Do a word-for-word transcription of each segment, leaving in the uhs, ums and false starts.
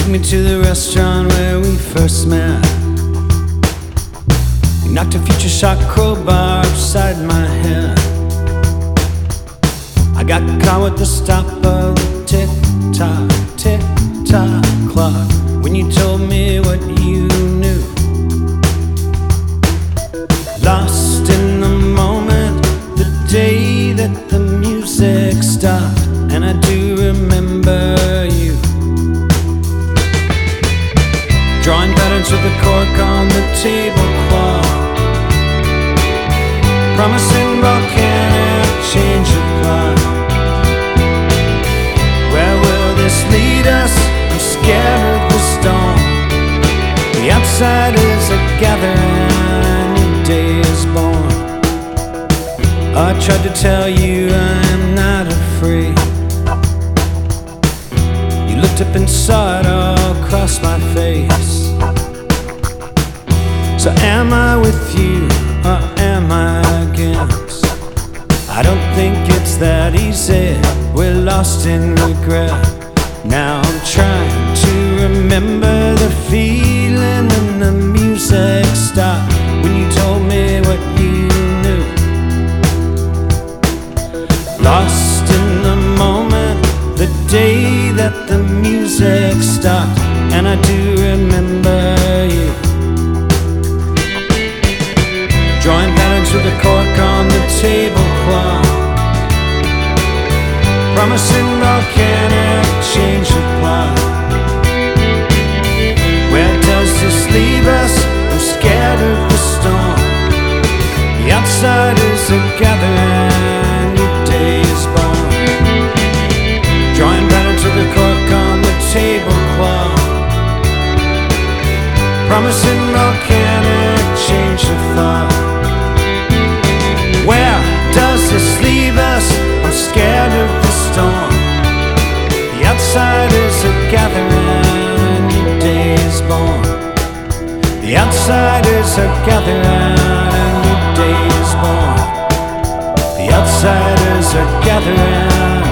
took me to the restaurant where we first met. You knocked a future shock crowbar upside my head. I got caught with the stop of the tick-tock, tick-tock clock when you told me what you knew. Lost in the moment, the day that the music stopped, and I do remember you drawing patterns with the cork on the tablecloth, promising volcanic change of plot. Where will this lead us? I'm scared of the storm. The outsiders are gathering, a new day is born. I tried to tell you I am not afraid. You looked up and saw it all across my face. So am I with you, or am I against? I don't think it's that easy. We're lost in regret. Now I'm trying to remember the feeling and the music stopped when you told me what you knew. Lost in the moment, the day that the music stopped, and I do remember you drawing patterns with a cork on the tablecloth, promising volcanic change of plot. Where does this leave us? I'm scared of the storm. The outsiders are gathering, new day is born. Drawing patterns with a cork on the tablecloth, promising volcanic change of thought. Where does this leave us? I'm scared of the storm. The outsiders are gathering, a new day is born. The outsiders are gathering, a new day is born. The outsiders are gathering.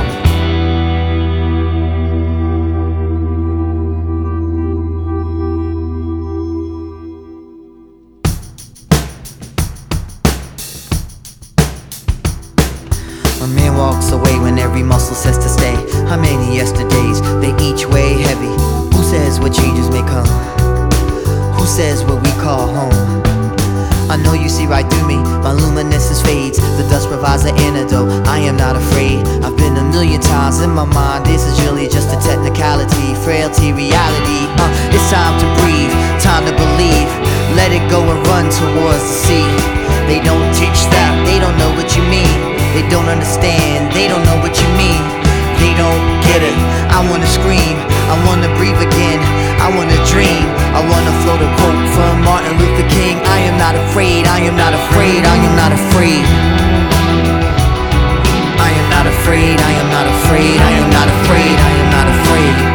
A man walks away when every muscle says to stay. How many yesterdays, they each weigh heavy. Who says what changes may come? Who says what we call home? I know you see right through me, my luminescence fades. The dust provides an antidote, I am not afraid. I've been a million times in my mind, this is really just a technicality. Frailty, reality, uh, it's time to breathe, time to believe. Let it go and run towards the sea. They don't teach that, they don't know what you mean. They don't understand, they don't know what you mean. They don't get it, I wanna scream, I wanna breathe again, I wanna dream, I wanna float a quote from Martin Luther King. I am not afraid, I am not afraid, I am not afraid. I am not afraid, I am not afraid, I am not afraid, I am not afraid.